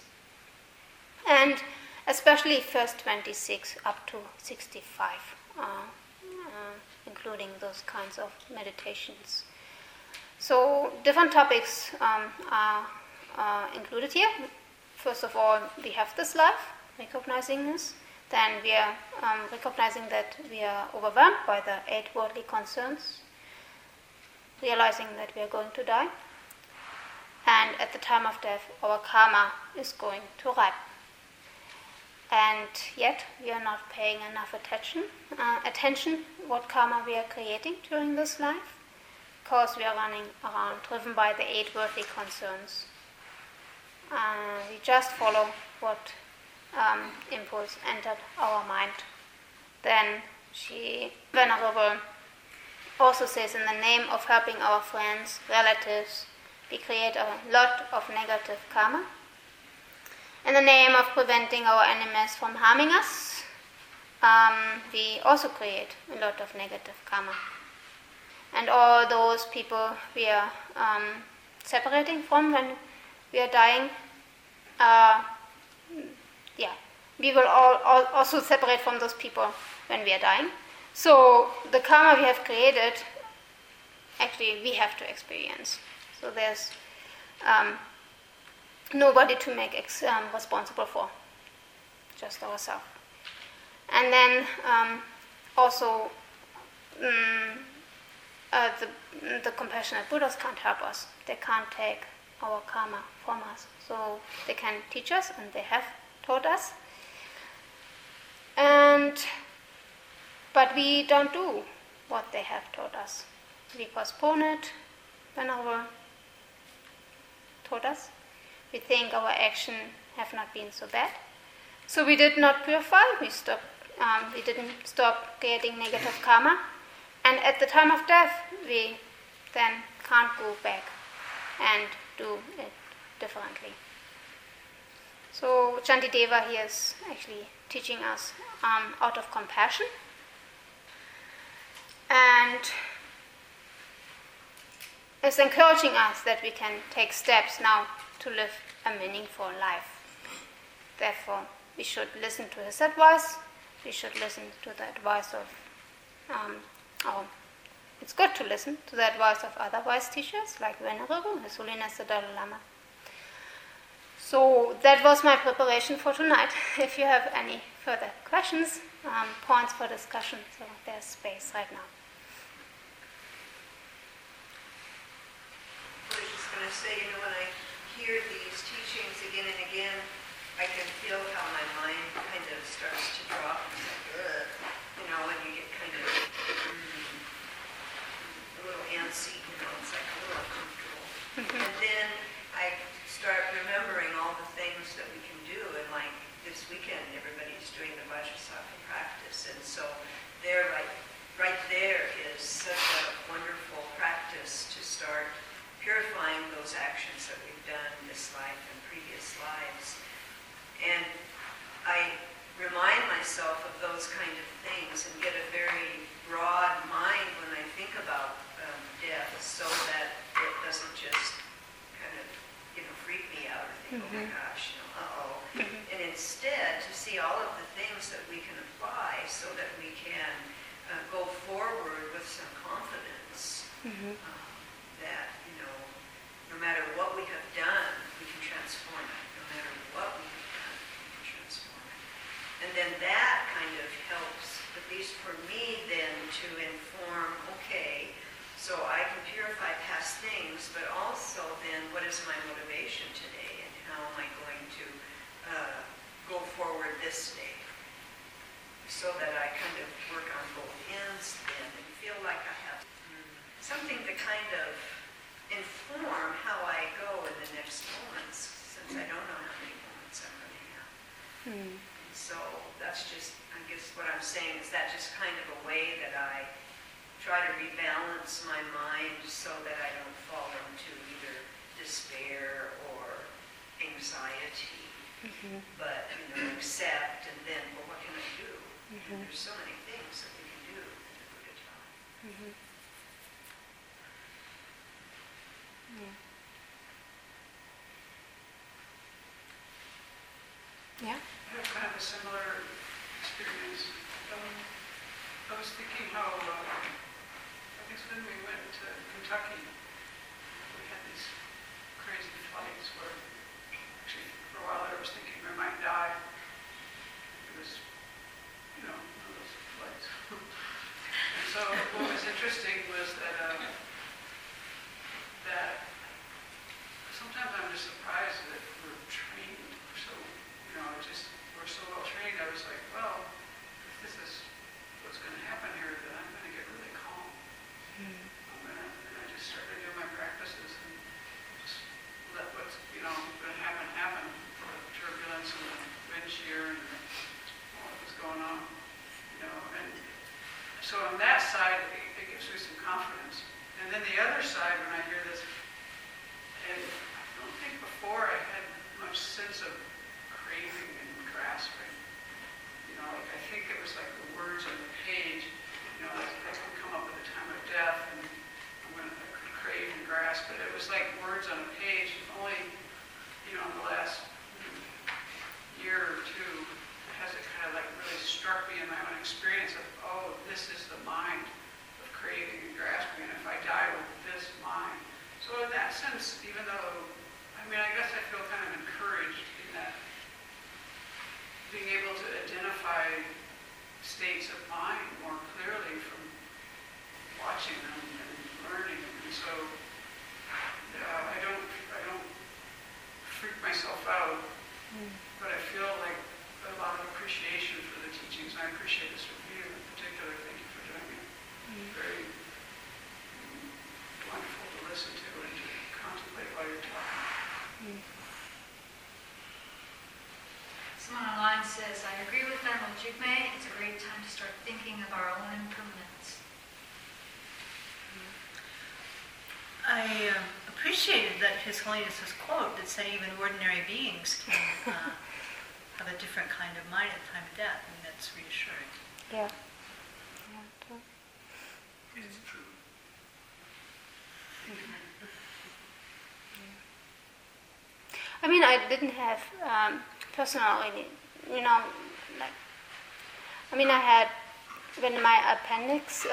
And especially first 26 up to 65, including those kinds of meditations. So different topics are included here. First of all, we have this life, recognizing this. Then we are recognizing that we are overwhelmed by the 8 worldly concerns, realizing that we are going to die. And at the time of death, our karma is going to ripen. And yet, we are not paying enough attention what karma we are creating during this life, because we are running around driven by the 8 worldly concerns. We just follow what impulse entered our mind. Then Venerable also says, in the name of helping our friends, relatives, we create a lot of negative karma. In the name of preventing our enemies from harming us, we also create a lot of negative karma. And all those people we are separating from when we are dying, we will all also separate from those people when we are dying. So the karma we have created, actually we have to experience. So there's nobody to make responsible for, just ourselves. And then also the compassionate Buddhas can't help us. They can't take our karma from us. So they can teach us, and they have taught us. But we don't do what they have taught us. We postpone it. Venerable taught us. We think our action have not been so bad. So we did not purify. We didn't stop creating negative karma. And at the time of death, we then can't go back and do it differently. So Shantideva here is actually teaching us out of compassion, and is encouraging us that we can take steps now to live a meaningful life. Therefore, we should listen to his advice. We should listen to the advice of it's good to listen to the advice of other wise teachers like Venerable, His Holiness the Dalai Lama. So that was my preparation for tonight. If you have any further questions, points for discussion, so there's space right now. I was just going to say, when I hear these teachings again and again, I can feel how my mind kind of starts to drop. It's like, and you get kind of a little antsy, it's like a little uncomfortable. Mm-hmm. And then I start remembering all the things that we can do, and like this weekend, everybody's doing the Vajrasattva practice, and so there, right there is such a wonderful practice to start purifying those actions that we've done in this life and previous lives. And I remind myself of those kind of things and get a very broad mind when I think about death, so that it doesn't just kind of, freak me out or think, oh my gosh, uh-oh. Mm-hmm. And instead, to see all of the things that we can apply so that we can go forward with some confidence that, no matter what we have done, we can transform it. No matter what we have done, we can transform it. And then that kind of helps, at least for me then, to inform, okay, so I can purify past things, but also then what is my motivation today, and how am I going to go forward this day, so that I kind of work on both ends then and feel like I have something to kind of inform how I go in the next moments, since I don't know how many moments I'm going to have. So that's just, I guess what I'm saying is that just kind of a way that I try to rebalance my mind so that I don't fall into either despair or anxiety, but accept, and then, well, what can I do? And there's so many things that we can do in a Buddha time. Yeah. I have kind of a similar experience. I was thinking how, I guess when we went to Kentucky, we had these crazy flights where, actually, for a while I was thinking I might die. It was, one of those flights. And so what was interesting was that sometimes I'm just surprised that we're trained so, we're so well trained. I was like, well, if this is what's going to happen here, then I'm going to get really calm. And I just started doing my practices and just let what's going to happen. The turbulence and the wind shear and all that was going on, And so on that side, it gives me some confidence. And then the other side, when I hear this, and I don't think before I had much sense of craving and grasping. I think it was like the words on the page, that can come up at the time of death, and I'm going to crave and grasp, but it was like words on a page. Only, in the last year or two, has it kind of like really struck me in my own experience of, oh, this is the mind of craving and grasping, and if I die with this mind. So in that sense, even though, I guess I feel kind of encouraged in that, being able to identify states of mind more clearly from watching them and learning. And so I don't this with you in particular. Thank you for doing it. Very wonderful to listen to and to contemplate while you're talking. Someone online says, I agree with Venerable Jigme. It's a great time to start thinking of our own impermanence. I appreciated that His Holiness's quote that said even ordinary beings can have a different kind of mind at the time of death. I mean, that's reassuring. Yeah. It's true. I mean, I didn't have personally, like, I mean, I had, when my appendix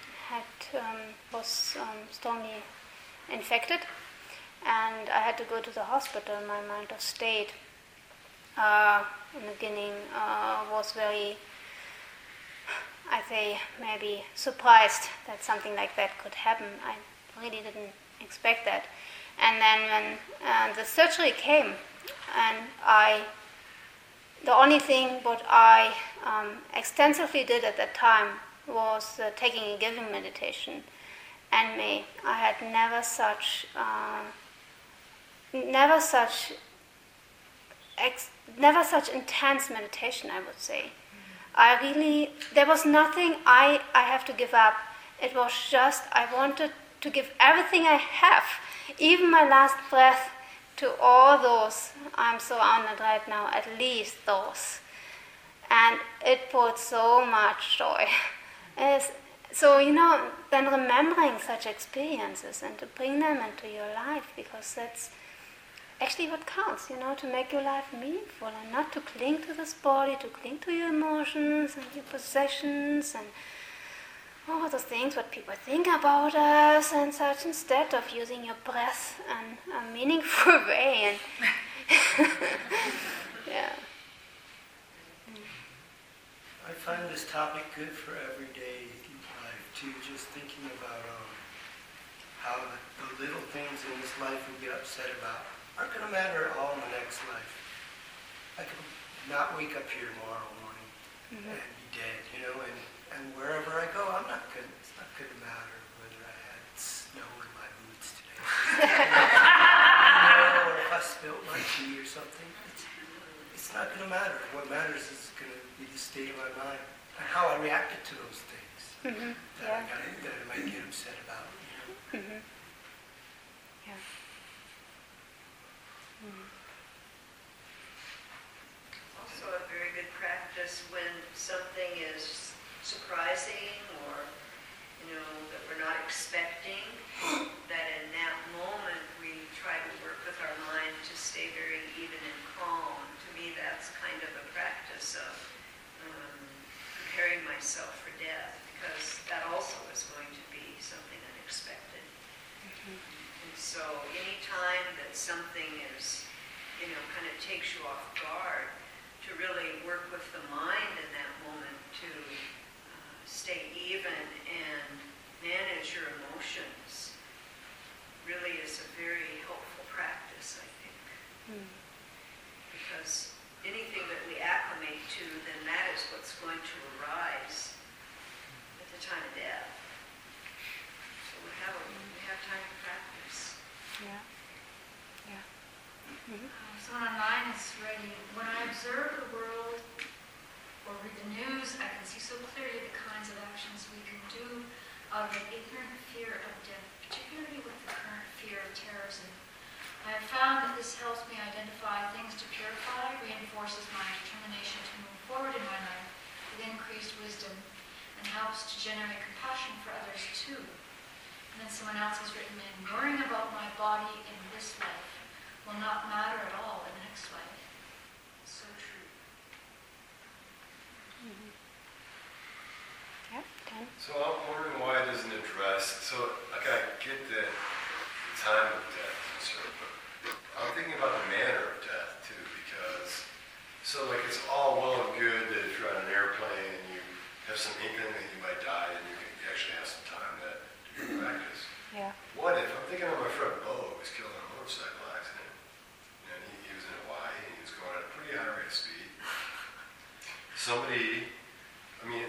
was strongly infected, and I had to go to the hospital. My mental state in the beginning was very, I say, maybe surprised that something like that could happen. I really didn't expect that. And then when the surgery came, and the only thing what I extensively did at that time was taking a giving meditation. And I had never such intense meditation, I would say. There was nothing I have to give up. It was just, I wanted to give everything I have, even my last breath, to all those I'm so honored right now, at least those. And it brought so much joy. So, then remembering such experiences and to bring them into your life, because that's actually what counts, to make your life meaningful and not to cling to this body, to cling to your emotions and your possessions and all those things, what people think about us and such, instead of using your breath in a meaningful way. And yeah. I find this topic good for everyday life too, just thinking about how the little things in this life we get upset about aren't going to matter at all in the next life. I could not wake up here tomorrow morning and be dead, and wherever I go, it's not going to matter whether I had snow in my boots today. Or if I spilled my tea or something. It's not going to matter. What matters is going to be the state of my mind and how I reacted to those things that I might get upset about. Yeah. Also a very good practice when something is surprising or, that we're not expecting, that in that moment we try to work with our mind to stay very even and calm. To me, that's kind of a practice of preparing myself for death, because that also is going to be something unexpected. And so any time that something is, kind of takes you off guard, to really work with the mind in that moment to stay even and manage your emotions really is a very helpful practice, I think. Because anything that we acclimate to, then that is what's going to arise at the time of death. So we have time to practice. Yeah. Yeah. Someone online is writing, when I observe the world or read the news, I can see so clearly the kinds of actions we can do out of an ignorant fear of death, particularly with the current fear of terrorism. I have found that this helps me identify things to purify, reinforces my determination to move forward in my life with increased wisdom, and helps to generate compassion for others too. And then someone else has written in, worrying about my body in this life will not matter at all in the next life. So true. Yeah, Ken? So I'm wondering why it isn't addressed. So I get the time of death, sort of, but I'm thinking about the manner of death too, because it's all well and good that if you're on an airplane and you have some inkling that you might die, and you actually have some time to do practice. Yeah. What if I'm thinking of my friend Bo, who was killed in a motorcycle accident, and he was in Hawaii and he was going at a pretty high rate of speed. Somebody,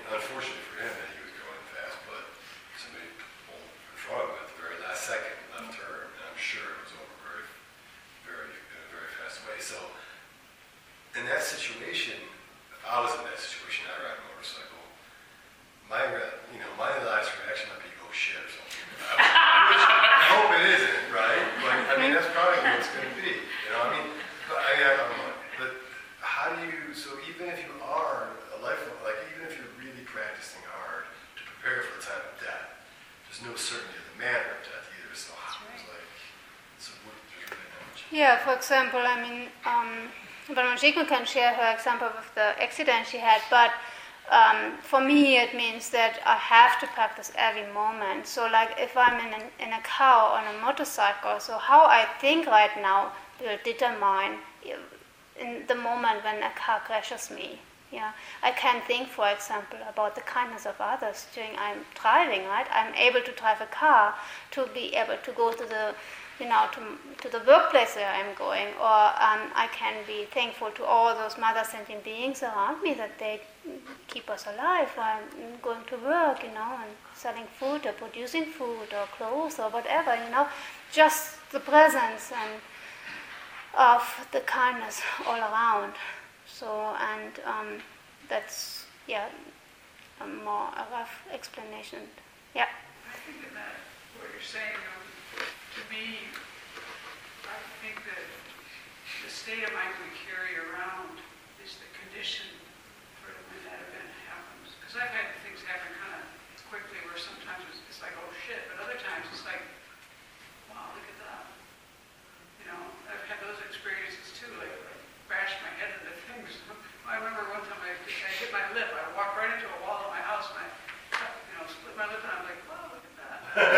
Yeah, for example, I mean, Brahma can share her example with the accident she had, but for me it means that I have to practice every moment. So like if I'm in a car or on a motorcycle, so how I think right now will determine in the moment when a car crashes me. Yeah, I can think, for example, about the kindness of others during I'm driving, right? I'm able to drive a car to be able to go to the, to the workplace where I'm going, or I can be thankful to all those mother sentient beings around me that they keep us alive while I'm going to work, and selling food or producing food or clothes or whatever, just the presence and of the kindness all around. So, and that's, a more a rough explanation. Yeah. I think that what you're saying, to me, I think that the state of mind we carry around is the condition for when that event happens. Because I've had things happen kind of quickly where sometimes it's like, oh shit, but other times it's like, wow, look at that. I've had those experiences too, like bashed my head into things. I remember one time I hit my lip. I walked right into a wall at my house and I split my lip and I'm like, wow, look at that.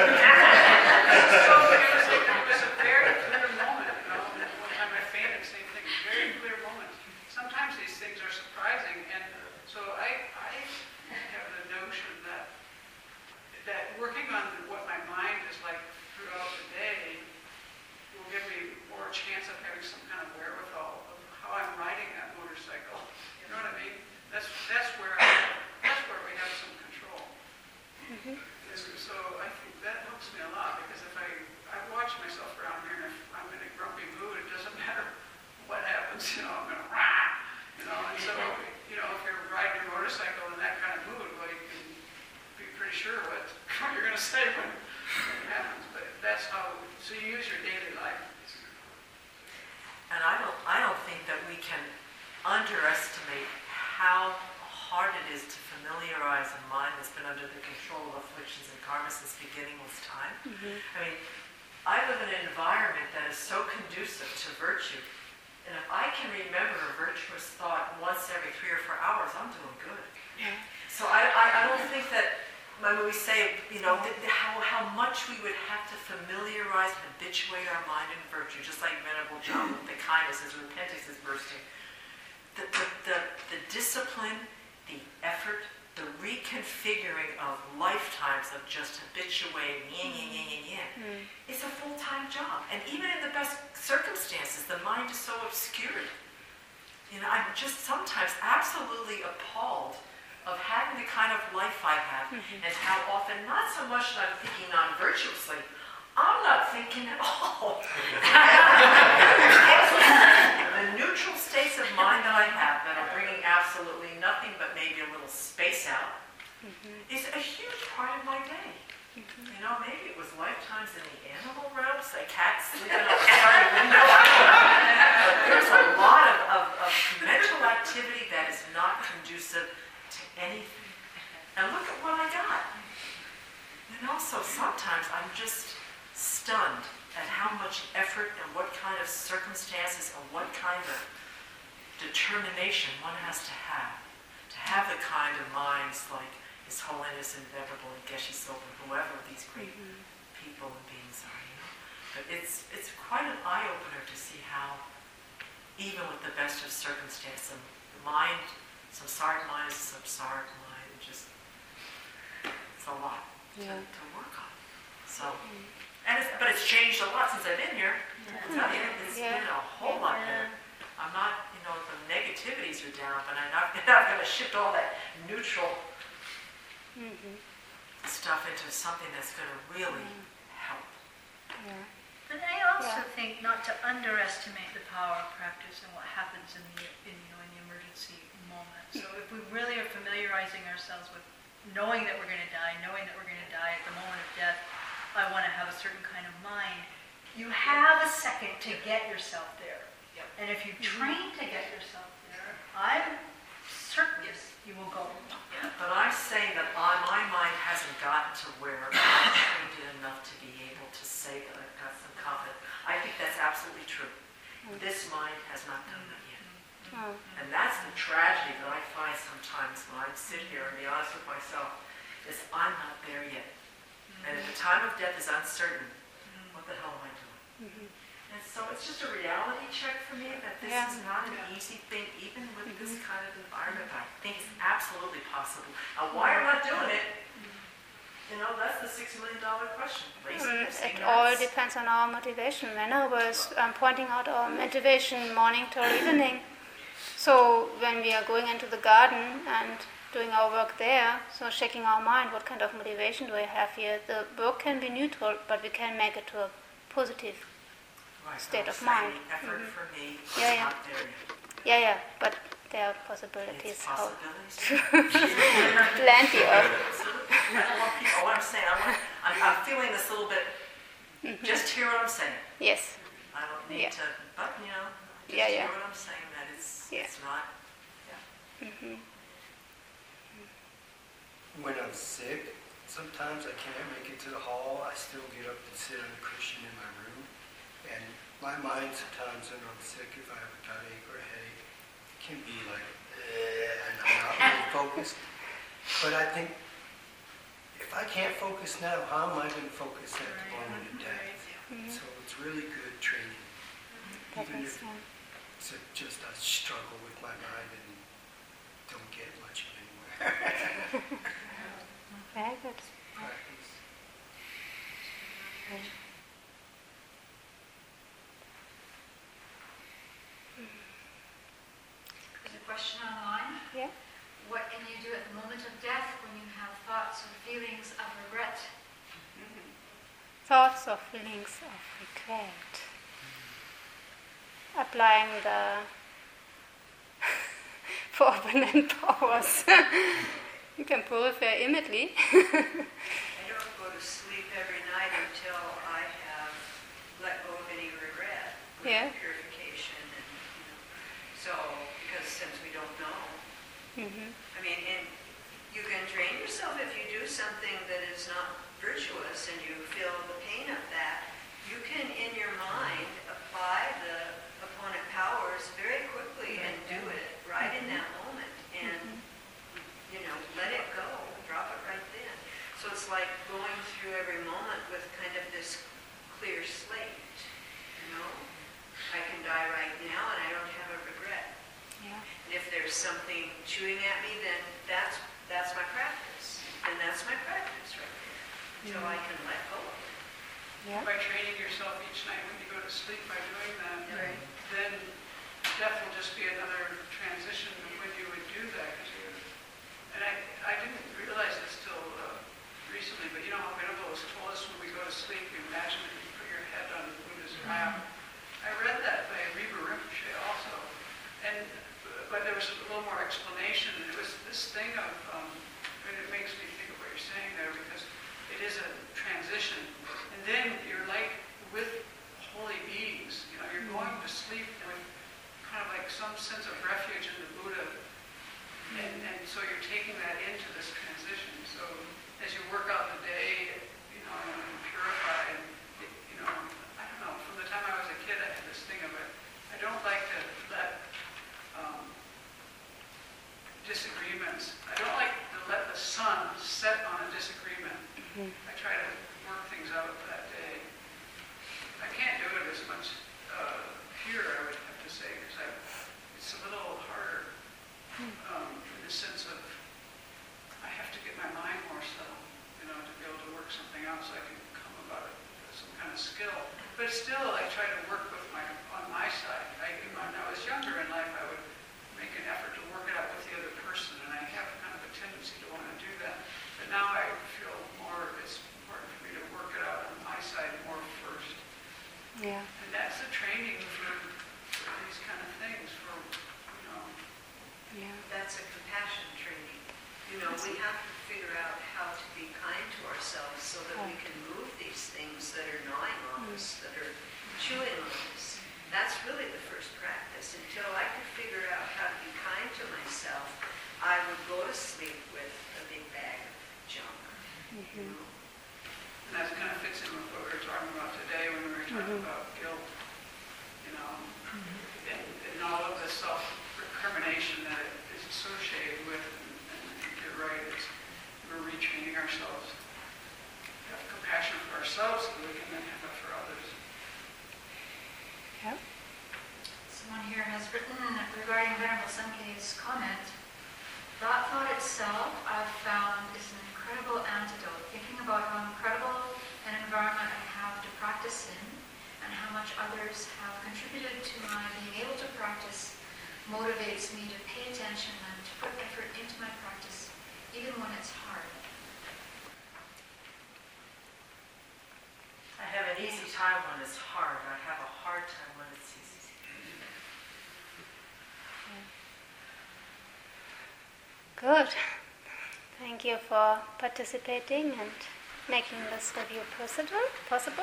So it was a very clear moment. One time I fainted, same thing, very clear moment. Sometimes these things are surprising, and so I have the notion that working on what my mind is like throughout the day will give me more chance of having some kind of wherewithal of how I'm riding that motorcycle. You know what I mean? That's where we have some control. Mm-hmm. So I think that helps me a lot, because if I watch myself around here, and if I'm in a grumpy mood, it doesn't matter what happens. I'm gonna rah, And so if you're riding your motorcycle in that kind of mood, well, you can be pretty sure what you're gonna say when it happens. But that's how. So you use your daily life. And I don't think that we can underestimate how hard it is to familiarize a mind that's been under the control of afflictions and karma since beginningless time. Mm-hmm. I mean, I live in an environment that is so conducive to virtue, and if I can remember a virtuous thought once every 3 or 4 hours, I'm doing good. Yeah. So I don't think that when we say, how much we would have to familiarize and habituate our mind in virtue, just like Venerable John with the kindness as repentance is bursting. The discipline, the effort, the reconfiguring of lifetimes of just habituating, it's a full-time job. And even in the best circumstances, the mind is so obscured. I'm just sometimes absolutely appalled of having the kind of life I have, and how often, not so much that I'm thinking non-virtuously, I'm not thinking at all. The neutral states of mind that I have that are bringing absolutely nothing but maybe a little space out is a huge part of my day. Maybe it was lifetimes in the animal realms, like cats sleeping outside the window. But there's a lot of mental activity that is not conducive to anything. And look at what I got. And also sometimes I'm just stunned at how much effort and what kind of circumstances and what kind of determination one has to have the kind of minds like His Holiness and Venerable and Geshe Silva, whoever these great people and beings are. But it's quite an eye-opener to see how, even with the best of circumstances, the mind, samsaric mind is a samsaric mind. It's a lot to work on. So. But it's changed a lot since I've been here. I'll tell you, it's been a whole lot better. I'm not, the negativities are down, but I'm not going to shift all that neutral stuff into something that's going to really help. Yeah. But I also think not to underestimate the power of practice and what happens in the emergency moment. So if we really are familiarizing ourselves with knowing that we're going to die, knowing that we're going to die at the moment of death, I want to have a certain kind of mind. You have a second to get yourself there. Yep. And if you train to get yourself there, I'm certain you will go. But I'm saying that my mind hasn't gotten to where I'm trained enough to be able to say that I've got some confidence. I think that's absolutely true. this mind has not done that yet. Oh. And that's the tragedy that I find sometimes when I sit here and be honest with myself, is I'm not there yet. And if the time of death is uncertain, what the hell am I doing? And so it's just a reality check for me that this is not an easy thing, even with this kind of environment. But I think it's absolutely possible. And why am I doing it? You know, that's the $6 million question. Laziness, It all ignorance. depends on our motivation. Venna was pointing out our motivation morning till evening. So when we are going into the garden and doing our work there, so checking our mind, what kind of motivation do I have here? The work can be neutral, but we can make it to a positive state of mind. The effort for me is Yeah. not there yet. Yeah, but there are possibilities. It's How possibilities. plenty of. Absolutely. I don't want people, what I'm saying, I'm feeling this little bit, just hear what I'm saying. Yes. I don't need to, but just Yeah. hear what I'm saying, that it's not, When I'm sick, sometimes I can't make it to the hall. I still get up and sit on the cushion in my room. And my mind sometimes when I'm sick, if I have a toothache or a headache, can be like, and I'm not really focused. But I think, if I can't focus now, how am I going to focus at the moment of death? So it's really good training. Even if it's just a struggle with my mind and don't get much of anywhere. Very good. Practice. There's a question online. Yeah. What can you do at the moment of death when you have thoughts or feelings of regret? Thoughts or feelings of regret. Applying the four abundant powers. You can purify immediately. I don't go to sleep every night until I have let go of any regret with Yeah. purification. And, so, because since we don't know, I mean, and you can train yourself if you do something that is not virtuous and you feel the pain of that, you can in your mind apply the opponent powers very quickly and do it right in that moment. And let it go, drop it right then. So it's like going through every moment with kind of this clear slate, I can die right now and I don't have a regret. Yeah. And if there's something chewing at me, then that's my practice. And that's my practice right there, until I can let go of it. Yeah. By training yourself each night when you go to sleep, by doing that, Right. then death will just be another transition when you would do that. And I didn't realize this till recently, but how Venerable has told us when we go to sleep, you imagine that you put your head on the Buddha's lap. I read that by Reba Rinpoche also. But there was a little more explanation. It was this thing of, and it makes me think of what you're saying there, because it is a transition. And then you're like with holy beings. You're going to sleep with kind of like some sense of refuge in the Buddha. And so you're taking that into this transition. So as you work out the day, and purify, and, I don't know, from the time I was a kid, I had this thing of it. I don't like to let disagreements, I don't like to let the sun set on a disagreement. I try to work things out that day. I can't do it as much here, I would have to say, because it's a little harder in the sense of I have to get my mind more settled, to be able to work something out so I can come about it with some kind of skill. But still, I try to work with on my side. When I was younger in life, I would make an effort to work it out with the other person, and I have kind of a tendency to want to do that. But now I feel it's important for me to work it out on my side more first. Yeah. And that's the training for these kind of things, Yeah. That's a compassion training. We have to figure out how to be kind to ourselves so that we can move these things that are gnawing on us, that are chewing on us. That's really the first practice. Until I could figure out how to be kind to myself, I would go to sleep with a big bag of junk. And that kind of fits in with what we were talking about today when we were talking about guilt. associated with. And you're right, we're retraining ourselves. Have compassion for ourselves so we can then have it for others. Yeah. Someone here has written regarding Venerable Sankey's comment, thought itself I've found is an incredible antidote. Thinking about how incredible an environment I have to practice in and how much others have contributed to my being able to practice motivates me to pay attention and to put effort into my practice, even when it's hard. I have an easy time when it's hard. I have a hard time when it's easy. Good. Thank you for participating and making this review possible.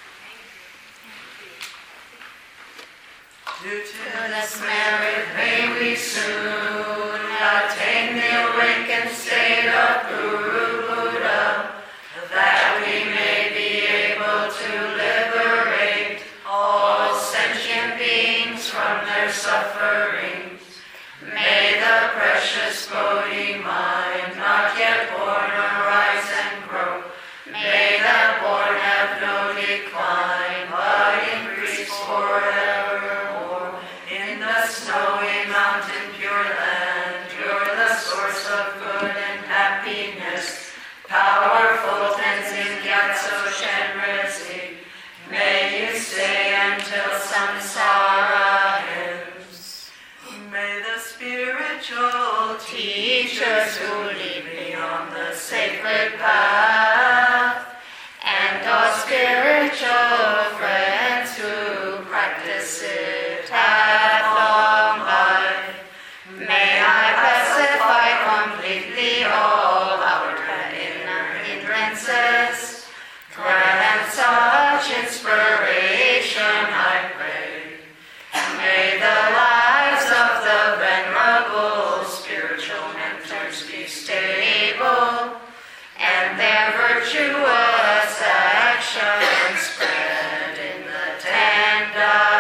Goodness merit, may we soon attain the awakened state of Guru Buddha, that we may be able to liberate all sentient beings from their sufferings. May the precious Bodhi mind, not yet born, arise and grow. May the born have no decline, but increase forevermore. In the snowy mountain pure land, you're the source of good and happiness. Powerful Tenzin Gyatso Shenrezig, may you stay until samsara ends. May the spiritual teachers who lead me on the sacred path, and all spiritual friends who practice it have long life. May I pacify completely all outer inner hindrances. Grant such inspiration, I pray. May the lives of the venerable spiritual mentors be stable, and their virtuous actions spread in the 10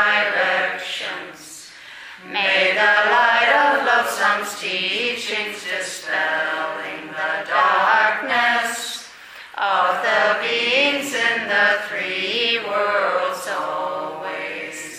directions. May the light of Love Sang's teachings dispelling the darkness of the beings in the 3 worlds always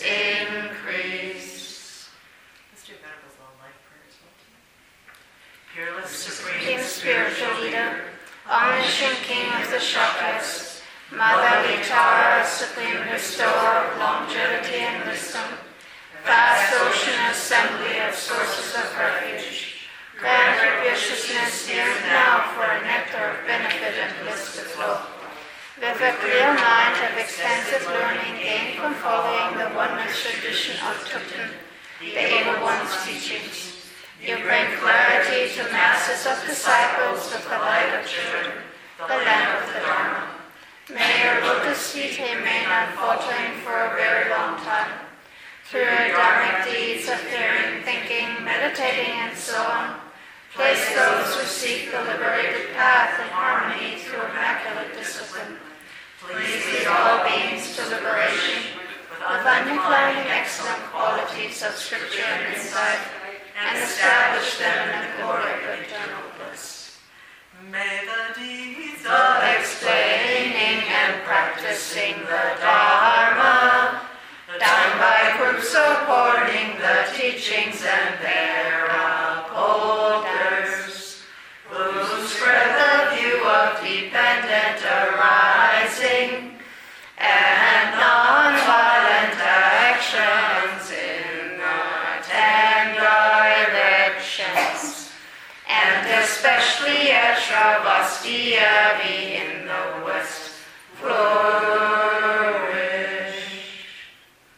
increase. Let's do Venerable's long life prayers. Fearless Supreme Spiritual Leader, Omniscient King of the Chakras, Motherly Tower, Supreme Restorer of longevity and wisdom, vast ocean assembly of sources of refuge, grant propitiousness here and now for a nectar of benefit and bliss to flow. With a clear mind of extensive learning gained from following the oneness tradition of Tupten, the Able One's teachings, you bring clarity to masses of disciples with the light of children, the lamp of the Dharma. May your lotus feet remain unfaltering for a very long time. Through your dharmic deeds of hearing, thinking, meditating, and so on, place those who seek the liberated path in harmony through immaculate discipline. Please lead all beings to liberation with undeclining excellent qualities of scripture and insight, and establish them in the glory of eternal bliss. May the deeds of explaining and practicing the Dharma, done by groups supporting the teachings and their upholders, who spread the view of dependent arising and non-violent actions in the 10 directions, and especially at Shravastia be in